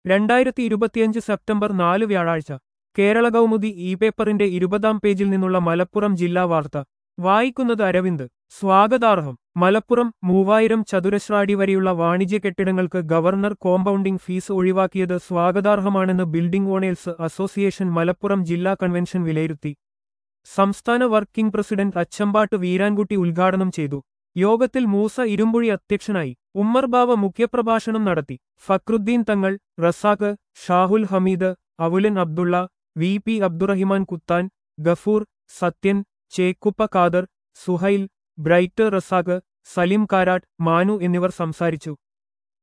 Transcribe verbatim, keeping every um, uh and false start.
രണ്ടായിരത്തി ഇരുപത്തിയഞ്ച് സെപ്റ്റംബർ നാല് വ്യാഴാഴ്ച കേരള കൗമുദി ഇ പേപ്പറിന്റെ ഇരുപതാം പേജിൽ നിന്നുള്ള മലപ്പുറം ജില്ലാ വാർത്ത വായിക്കുന്നത് അരവിന്ദ്. സ്വാഗതാർഹം. മലപ്പുറം മൂവായിരം ചതുരശ്രാടി വരെയുള്ള വാണിജ്യ കെട്ടിടങ്ങൾക്ക് ഗവർണർ കോമ്പൗണ്ടിംഗ് ഫീസ് ഒഴിവാക്കിയത് സ്വാഗതാർഹമാണെന്ന് ബിൽഡിംഗ് ഓണേഴ്സ് അസോസിയേഷൻ മലപ്പുറം ജില്ലാ കൺവെൻഷൻ വിലയിരുത്തി. സംസ്ഥാന വർക്കിംഗ് പ്രസിഡന്റ് അച്ചമ്പാട്ട് വീരാൻകുട്ടി ഉദ്ഘാടനം ചെയ്തു. യോഗത്തിൽ മൂസ ഇരുമ്പുഴി അധ്യക്ഷനായി. ഉമ്മർ ബാവ മുഖ്യപ്രഭാഷണം നടത്തി. Fakruddin Thangal, Razak, Shahul Hameed, Avulan Abdulla, V P Abdurahiman Kuthan, Gafoor, Sathyan, Chekkuppa Khader, Suhail, Bright Razak, Salim Karat, Manu എന്നിവർ സംസാരിച്ചു.